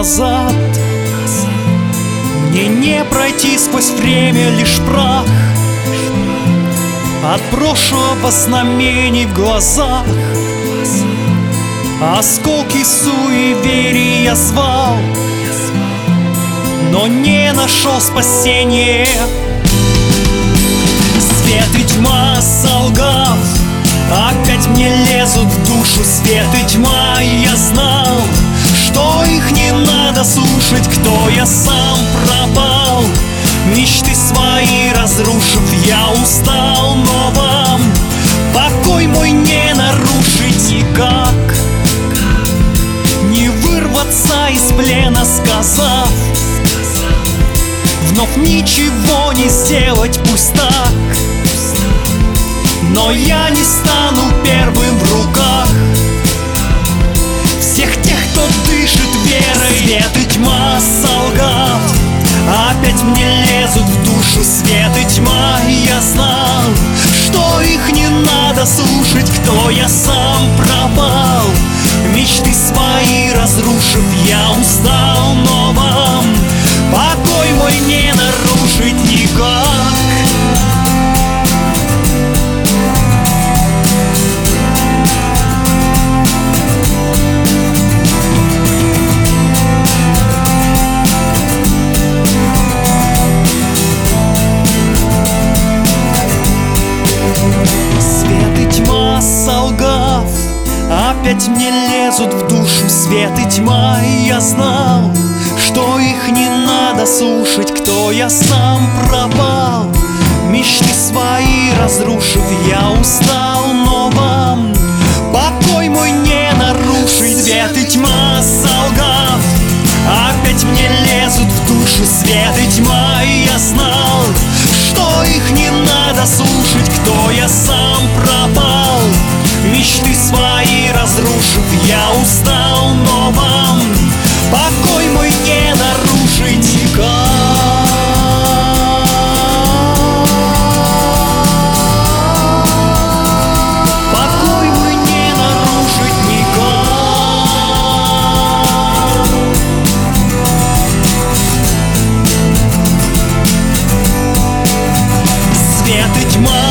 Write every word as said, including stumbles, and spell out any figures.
назад. Мне не пройти сквозь время, лишь прах от прошлого знамений в глазах. Осколки суеверий я звал, но не нашел спасения. Свет и тьма, солгав, опять мне лезут в душу. Свет и тьма, я знал, что их не надо слушать. Кто я сам пропал, мечты свои разрушив, я устал, но вам покой мой не нарушить никак. Не вырваться из плена, сказав вновь ничего не сделать, пусть так. Но я не стану первым в руках всех тех, кто дышит верой. Свет и тьма, солгав, опять мне лезут в душу. Свет и тьма, я знал, что их не надо слушать. Кто я сам пропал, мечты свои разрушив, я устал, но вам покой мой не нарушить никак. Солгав, опять мне лезут в душу. Свет и тьма, я знал, что их не надо слушать. Кто я сам пропал, мечты свои разрушив, я устал, но вам покой мой не нарушить. Свет и тьма, солгав, опять мне лезут в душу. Свет и тьма, я знал, что их не надо слушать. Кто я сам пропал, мечты свои разрушив, я устал, но вам покой мой не нарушить никак. Покой мой не нарушить никак. Свет и тьма,